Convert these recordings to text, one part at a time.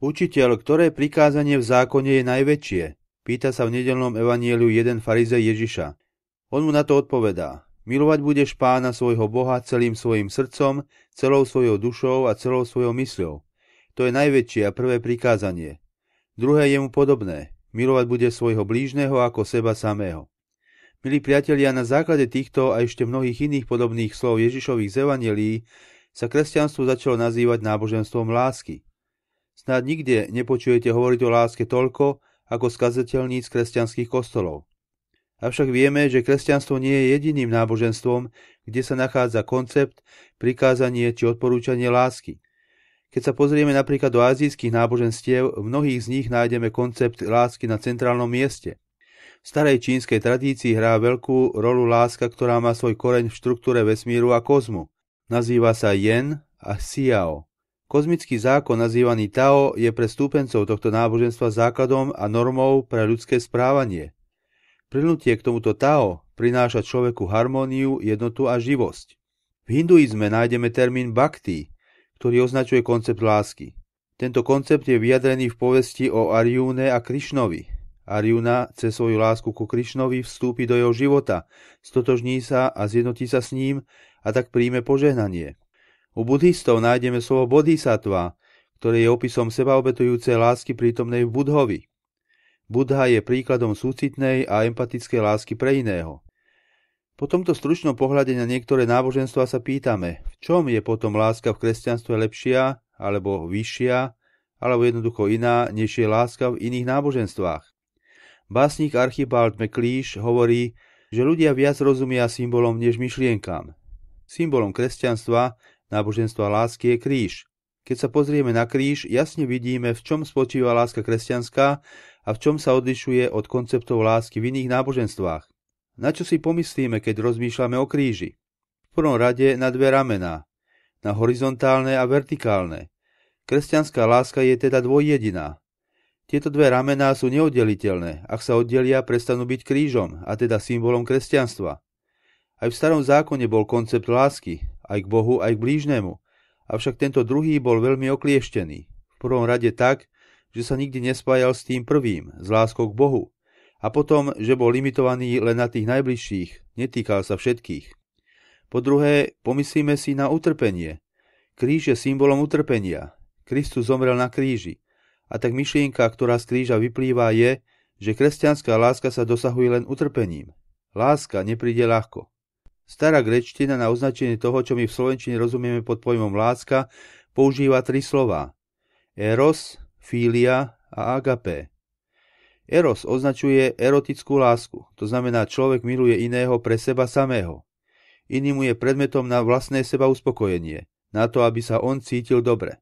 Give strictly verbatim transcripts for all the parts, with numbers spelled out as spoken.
Učiteľ, ktoré prikázanie v zákone je najväčšie? Pýta sa v nedeľnom evanjeliu jeden farizej Ježiša. On mu na to odpovedá: Milovať budeš Pána svojho Boha celým svojim srdcom, celou svojou dušou a celou svojou mysľou. To je najväčšie a prvé prikázanie. Druhé je mu podobné. Milovať bude svojho blížneho ako seba samého. Milí priatelia, na základe týchto a ešte mnohých iných podobných slov Ježišových z evanjelií sa kresťanstvo začalo nazývať náboženstvom lásky. Snáď nikde nepočujete hovoriť o láske toľko, ako z kazateľníc kresťanských kostolov. Avšak vieme, že kresťanstvo nie je jediným náboženstvom, kde sa nachádza koncept, prikázanie či odporúčanie lásky. Keď sa pozrieme napríklad do azijských náboženstiev, v mnohých z nich nájdeme koncept lásky na centrálnom mieste. V starej čínskej tradícii hrá veľkú rolu láska, ktorá má svoj koreň v štruktúre vesmíru a kozmu. Nazýva sa Yen a Xiao. Kozmický zákon nazývaný Tao je pre stúpencov tohto náboženstva základom a normou pre ľudské správanie. Prilnutie k tomuto Tao prináša človeku harmóniu, jednotu a živosť. V hinduizme nájdeme termín Bhakti, ktorý označuje koncept lásky. Tento koncept je vyjadrený v povesti o Arjúne a Krišnovi. Arjuna cez svoju lásku ku Krišnovi vstúpi do jeho života, stotožní sa a zjednotí sa s ním a tak príjme požehnanie. U buddhistov nájdeme slovo bodhisattva, ktoré je opisom sebaobetujúcej lásky prítomnej v Budhovi. Buddha je príkladom súcitnej a empatickej lásky pre iného. Po tomto stručnom pohľade na niektoré náboženstvá sa pýtame, v čom je potom láska v kresťanstve lepšia, alebo vyššia, alebo jednoducho iná, než je láska v iných náboženstvách. Básnik Archibald MacLeish hovorí, že ľudia viac rozumia symbolom než myšlienkám. Symbolom kresťanstva, náboženstva lásky je kríž. Keď sa pozrieme na kríž, jasne vidíme, v čom spočíva láska kresťanská a v čom sa odlišuje od konceptov lásky v iných náboženstvách. Na čo si pomyslíme, keď rozmýšľame o kríži? V prvom rade na dve ramená, na horizontálne a vertikálne. Kresťanská láska je teda dvojjediná. Tieto dve ramená sú neoddeliteľné. Ak sa oddelia, prestanú byť krížom, a teda symbolom kresťanstva. Aj v starom zákone bol koncept lásky, aj k Bohu, aj k blížnemu. Avšak tento druhý bol veľmi oklieštený. V prvom rade tak, že sa nikdy nespájal s tým prvým, s láskou k Bohu. A potom, že bol limitovaný len na tých najbližších, netýkal sa všetkých. Po druhé, pomyslíme si na utrpenie. Kríž je symbolom utrpenia. Kristus zomrel na kríži. A tak myšlienka, ktorá z kríža vyplýva, je, že kresťanská láska sa dosahuje len utrpením. Láska nepríde ľahko. Stará gréčtina na označenie toho, čo my v slovenčine rozumieme pod pojmom láska, používa tri slová. Eros, filia a agapé. Eros označuje erotickú lásku, to znamená, človek miluje iného pre seba samého. Iný mu je predmetom na vlastné seba uspokojenie, na to, aby sa on cítil dobre.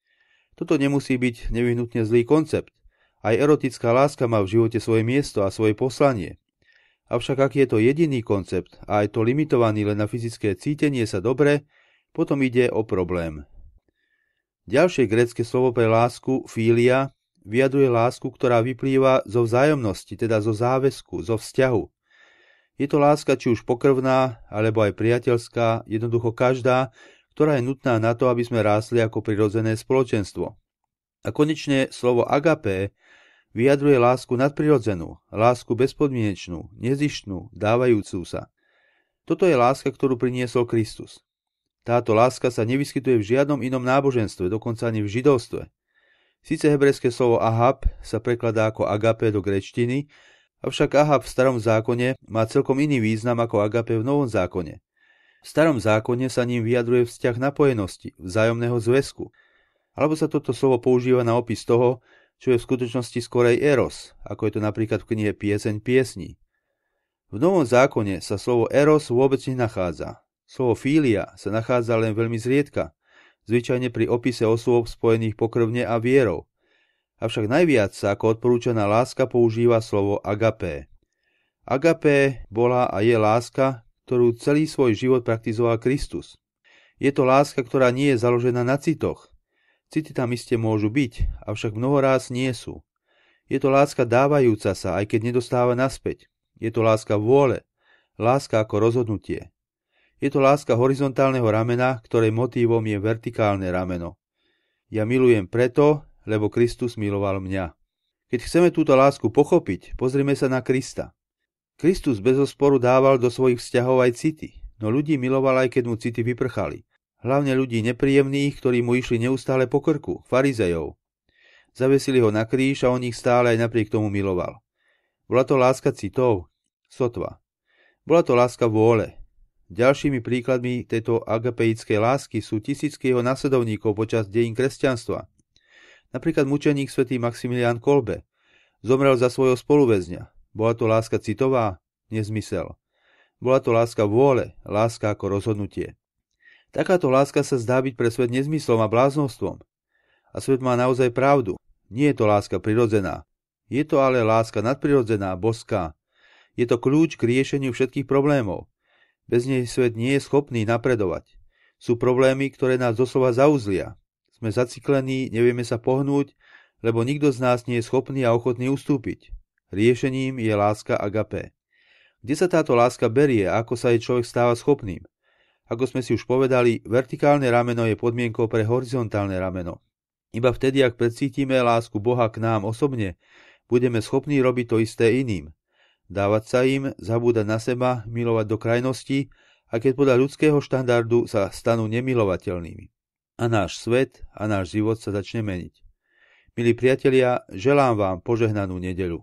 Toto nemusí byť nevyhnutne zlý koncept. Aj erotická láska má v živote svoje miesto a svoje poslanie. Avšak ak je to jediný koncept a aj to limitovaný len na fyzické cítenie sa dobre, potom ide o problém. Ďalšie grécke slovo pre lásku, filia, vyjadruje lásku, ktorá vyplýva zo vzájomnosti, teda zo záväzku, zo vzťahu. Je to láska či už pokrvná, alebo aj priateľská, jednoducho každá, ktorá je nutná na to, aby sme rástli ako prirodzené spoločenstvo. A konečne slovo agapé vyjadruje lásku nadprirodzenú, lásku bezpodmienečnú, nezištnú, dávajúcu sa. Toto je láska, ktorú priniesol Kristus. Táto láska sa nevyskytuje v žiadnom inom náboženstve, dokonca ani v židovstve. Sice hebrejské slovo ahab sa prekladá ako agapé do gréčtiny, avšak ahab v starom zákone má celkom iný význam ako agapé v novom zákone. V starom zákone sa ním vyjadruje vzťah napojenosti, vzájomného zväzku. Alebo sa toto slovo používa na opis toho, čo je v skutočnosti skorej eros, ako je to napríklad v knihe Pieseň piesní. V novom zákone sa slovo eros vôbec nenachádza. Slovo filia sa nachádza len veľmi zriedka, zvyčajne pri opise osôb spojených pokrvne a vierou. Avšak najviac sa ako odporúčaná láska používa slovo agapé. Agapé bola a je láska, ktorú celý svoj život praktizoval Kristus. Je to láska, ktorá nie je založená na citoch. City tam iste môžu byť, avšak mnohoráz nie sú. Je to láska dávajúca sa, aj keď nedostáva naspäť. Je to láska vôle, láska ako rozhodnutie. Je to láska horizontálneho ramena, ktorej motívom je vertikálne rameno. Ja milujem preto, lebo Kristus miloval mňa. Keď chceme túto lásku pochopiť, pozrime sa na Krista. Kristus bez osporu dával do svojich vzťahov aj city, no ľudí miloval aj keď mu city vyprchali. Hlavne ľudí nepríjemných, ktorí mu išli neustále po krku, farizejov. Zavesili ho na kríž a on ich stále aj napriek tomu miloval. Bola to láska citov? Sotva. Bola to láska vôle. Ďalšími príkladmi tejto agapeickej lásky sú tisícky jeho nasledovníkov počas dejín kresťanstva. Napríklad mučeník svätý Maximilián Kolbe. Zomrel za svojho spoluväzňa. Bola to láska citová? Nezmysel. Bola to láska vôle, láska ako rozhodnutie. Takáto láska sa zdá byť pre svet nezmyslom a bláznostvom. A svet má naozaj pravdu. Nie je to láska prirodzená. Je to ale láska nadprirodzená, boská. Je to kľúč k riešeniu všetkých problémov. Bez nej svet nie je schopný napredovať. Sú problémy, ktoré nás doslova zauzlia. Sme zaciklení, nevieme sa pohnúť, lebo nikto z nás nie je schopný a ochotný ustúpiť. Riešením je láska agape. Kde sa táto láska berie a ako sa jej človek stáva schopným? Ako sme si už povedali, vertikálne rameno je podmienkou pre horizontálne rameno. Iba vtedy, ak precítime lásku Boha k nám osobne, budeme schopní robiť to isté iným. Dávať sa im, zabúdať na seba, milovať do krajnosti, a keď podľa ľudského štandardu sa stanú nemilovateľnými. A náš svet a náš život sa začne meniť. Milí priatelia, želám vám požehnanú nedeľu.